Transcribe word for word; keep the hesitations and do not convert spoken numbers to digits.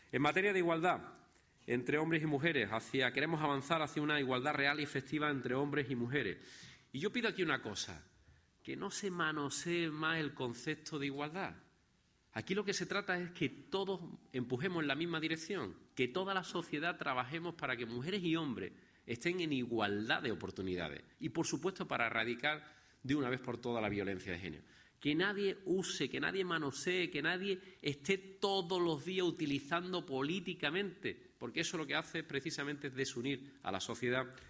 En materia de igualdad entre hombres y mujeres, hacia, queremos avanzar hacia una igualdad real y efectiva entre hombres y mujeres. Y yo pido aquí una cosa, que no se manosee más el concepto de igualdad. Aquí lo que se trata es que todos empujemos en la misma dirección, que toda la sociedad trabajemos para que mujeres y hombres estén en igualdad de oportunidades y, por supuesto, para erradicar de una vez por todas la violencia de género. Que nadie use, que nadie manosee, que nadie esté todos los días utilizando políticamente, porque eso lo que hace precisamente es desunir a la sociedad